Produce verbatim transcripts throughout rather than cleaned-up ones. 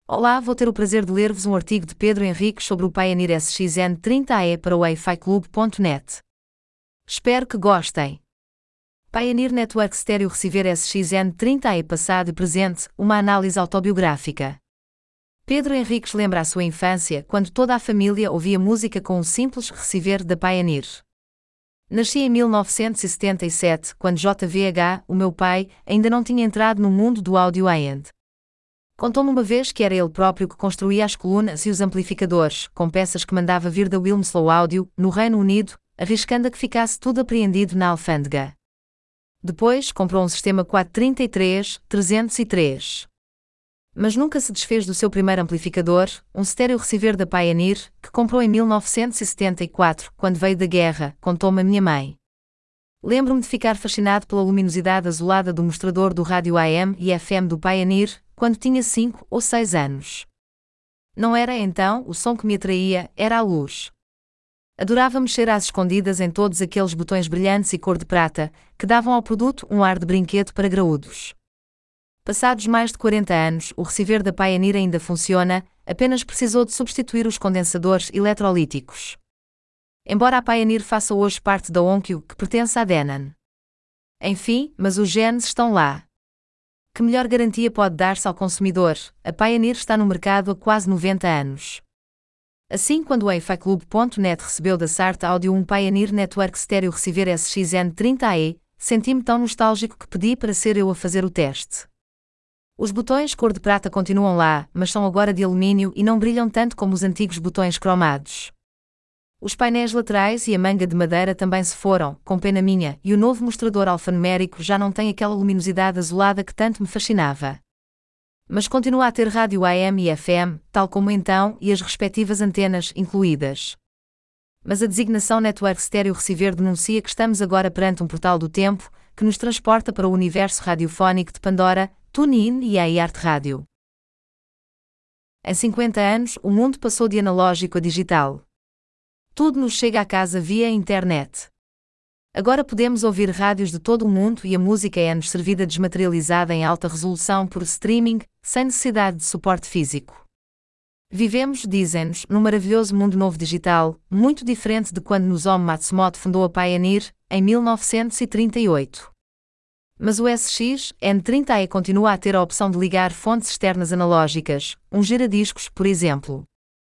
Olá, vou ter o prazer de ler-vos um artigo de Pedro Henriques sobre o Pioneer S X N trinta A E para o Wi-Fi Club ponto net. Espero que gostem. Pioneer Network Stereo Receiver S X N trinta A E passado e presente, uma análise autobiográfica. Pedro Henriques lembra a sua infância, quando toda a família ouvia música com um simples receiver da Pioneer. Nasci em mil novecentos e setenta e sete, quando J V H, o meu pai, ainda não tinha entrado no mundo do áudio high-end. Contou-me uma vez que era ele próprio que construía as colunas e os amplificadores, com peças que mandava vir da Wilmslow Audio, no Reino Unido, arriscando a que ficasse tudo apreendido na alfândega. Depois comprou um sistema quatrocentos e trinta e três, trezentos e três. Mas nunca se desfez do seu primeiro amplificador, um stereo receiver da Pioneer, que comprou em mil novecentos e setenta e quatro, quando veio da guerra, contou-me a minha mãe. Lembro-me de ficar fascinado pela luminosidade azulada do mostrador do rádio A M e F M do Pioneer, quando tinha cinco ou seis anos. Não era, então, o som que me atraía, era a luz. Adorava mexer às escondidas em todos aqueles botões brilhantes e cor de prata, que davam ao produto um ar de brinquedo para graúdos. Passados mais de quarenta anos, o receiver da Pioneer ainda funciona, apenas precisou de substituir os condensadores eletrolíticos. Embora a Pioneer faça hoje parte da Onkyo, que pertence à Denon. Enfim, mas os genes estão lá. Que melhor garantia pode dar-se ao consumidor? A Pioneer está no mercado há quase noventa anos. Assim, quando o Wi-Fi Club ponto net recebeu da SART Audio um Pioneer Network Stereo Receiver S X N trinta A E, senti-me tão nostálgico que pedi para ser eu a fazer o teste. Os botões cor de prata continuam lá, mas são agora de alumínio e não brilham tanto como os antigos botões cromados. Os painéis laterais e a manga de madeira também se foram, com pena minha, e o novo mostrador alfanumérico já não tem aquela luminosidade azulada que tanto me fascinava. Mas continua a ter rádio A M e F M, tal como então, e as respectivas antenas incluídas. Mas a designação Network Stereo Receiver denuncia que estamos agora perante um portal do tempo, que nos transporta para o universo radiofónico de Pandora, TuneIn e a iHeartRadio. Em cinquenta anos, o mundo passou de analógico a digital. Tudo nos chega à casa via internet. Agora podemos ouvir rádios de todo o mundo e a música é-nos servida desmaterializada em alta resolução por streaming, sem necessidade de suporte físico. Vivemos, dizem-nos, num maravilhoso mundo novo digital, muito diferente de quando Nozomi Matsumoto fundou a Pioneer, em mil novecentos e trinta e oito. Mas o S X N trinta A E continua a ter a opção de ligar fontes externas analógicas, um giradiscos, por exemplo.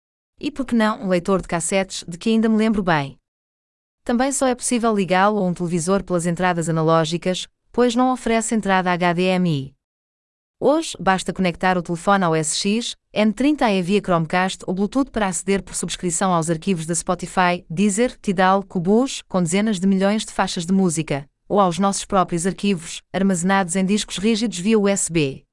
E por que não um leitor de cassetes, de que ainda me lembro bem. Também só é possível ligá-lo a um televisor pelas entradas analógicas, pois não oferece entrada H D M I. Hoje, basta conectar o telefone ao S X N trinta A E via Chromecast ou Bluetooth para aceder por subscrição aos arquivos da Spotify, Deezer, Tidal, Qobuz, com dezenas de milhões de faixas de música, ou aos nossos próprios arquivos, armazenados em discos rígidos via U S B.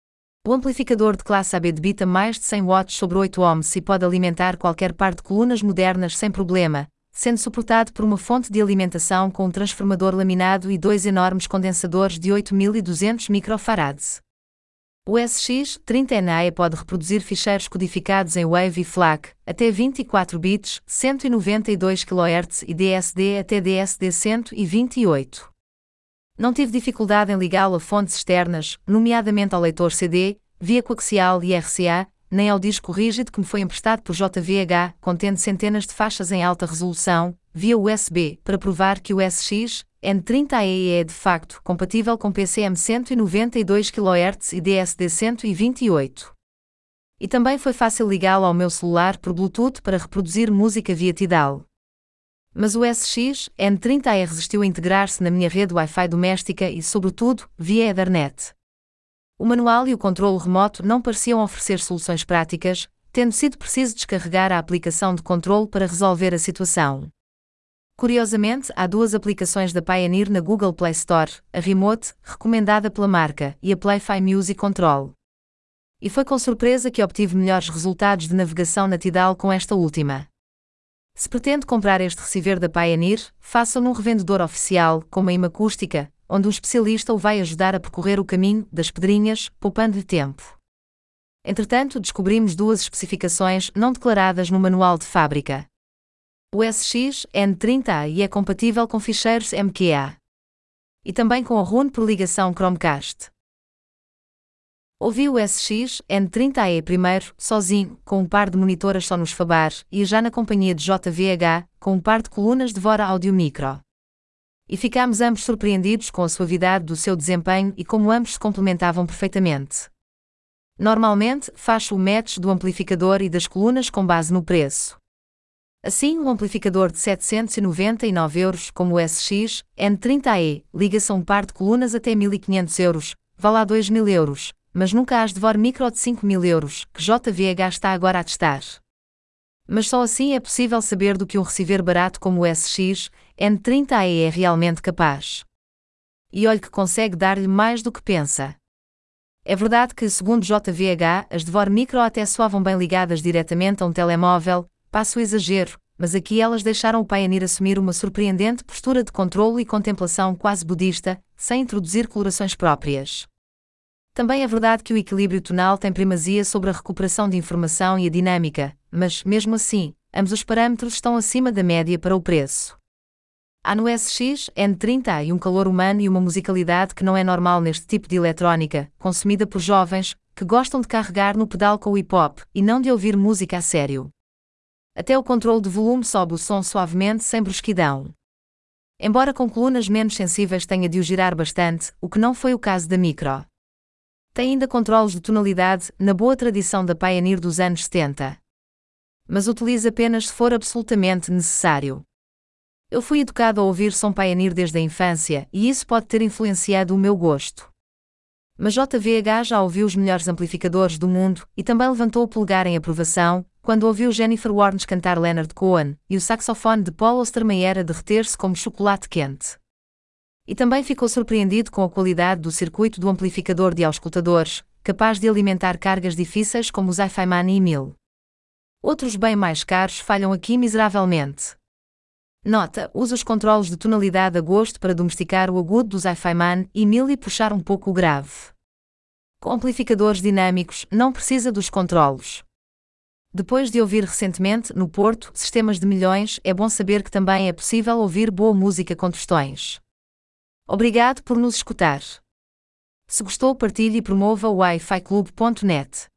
O amplificador de classe A B debita mais de cem watts sobre oito ohms e pode alimentar qualquer par de colunas modernas sem problema, sendo suportado por uma fonte de alimentação com um transformador laminado e dois enormes condensadores de oito mil e duzentos microfarads. O S X trinta N A E pode reproduzir ficheiros codificados em WAV e FLAC, até vinte e quatro bits, cento e noventa e dois quilohertz e D S D até D S D cento e vinte e oito. Não tive dificuldade em ligá-lo a fontes externas, nomeadamente ao leitor C D, via coaxial e R C A, nem ao disco rígido que me foi emprestado por J V H, contendo centenas de faixas em alta resolução, via U S B, para provar que o S X N trinta A E é de facto compatível com P C M cento e noventa e dois quilohertz e D S D cento e vinte e oito. E também foi fácil ligá-lo ao meu celular por Bluetooth para reproduzir música via Tidal. Mas o S X N trinta A E resistiu a integrar-se na minha rede Wi-Fi doméstica e, sobretudo, via Ethernet. O manual e o controle remoto não pareciam oferecer soluções práticas, tendo sido preciso descarregar a aplicação de controle para resolver a situação. Curiosamente, há duas aplicações da Pioneer na Google Play Store, a Remote, recomendada pela marca, e a Play-Fi Music Control. E foi com surpresa que obtive melhores resultados de navegação na Tidal com esta última. Se pretende comprar este receiver da Pioneer, faça-o num revendedor oficial, com uma imacústica, onde um especialista o vai ajudar a percorrer o caminho das pedrinhas, poupando-lhe tempo. Entretanto, descobrimos duas especificações não declaradas no manual de fábrica. O S X N trinta A E é compatível com ficheiros M Q A. E também com a R U N por ligação Chromecast. Ouvi o S X N trinta E primeiro, sozinho, com um par de monitoras Sonos Fabar, e já na companhia de J V H, com um par de colunas Devora Audio Micro. E ficámos ambos surpreendidos com a suavidade do seu desempenho e como ambos se complementavam perfeitamente. Normalmente, faço o match do amplificador e das colunas com base no preço. Assim, um amplificador de setecentos e noventa e nove euros, como o S X N trinta E, liga-se a um par de colunas até mil e quinhentos euros, vá lá dois mil euros, mas nunca as Devore Micro de cinco mil euros, que J V H está agora a testar. Mas só assim é possível saber do que um receiver barato como o S X N trinta E é realmente capaz. E olhe que consegue dar-lhe mais do que pensa. É verdade que, segundo J V H, as Devore Micro até soavam bem ligadas diretamente a um telemóvel, passo o exagero, mas aqui elas deixaram o Pioneer assumir uma surpreendente postura de controlo e contemplação quase budista, sem introduzir colorações próprias. Também é verdade que o equilíbrio tonal tem primazia sobre a recuperação de informação e a dinâmica, mas, mesmo assim, ambos os parâmetros estão acima da média para o preço. Há no S X N trinta um calor humano e uma musicalidade que não é normal neste tipo de eletrónica, consumida por jovens, que gostam de carregar no pedal com o hip-hop, e não de ouvir música a sério. Até o controle de volume sobe o som suavemente sem brusquidão. Embora com colunas menos sensíveis tenha de o girar bastante, o que não foi o caso da Micro. Tem ainda controles de tonalidade, na boa tradição da Pioneer dos anos setenta. Mas utiliza apenas se for absolutamente necessário. Eu fui educado a ouvir som Pioneer desde a infância, e isso pode ter influenciado o meu gosto. Mas J V H já ouviu os melhores amplificadores do mundo, e também levantou o polegar em aprovação, quando ouviu Jennifer Warnes cantar Leonard Cohen, e o saxofone de Paul Ostermeyer a derreter-se como chocolate quente. E também ficou surpreendido com a qualidade do circuito do amplificador de auscultadores, capaz de alimentar cargas difíceis como os Hi-Fi Man e mil. Outros bem mais caros falham aqui miseravelmente. Nota, usa os controles de tonalidade a gosto para domesticar o agudo dos Hi-Fi Man e mil e puxar um pouco o grave. Com amplificadores dinâmicos, não precisa dos controles. Depois de ouvir recentemente, no Porto, sistemas de milhões, é bom saber que também é possível ouvir boa música com tostões. Obrigado por nos escutar. Se gostou, partilhe e promova o wi fi club ponto net.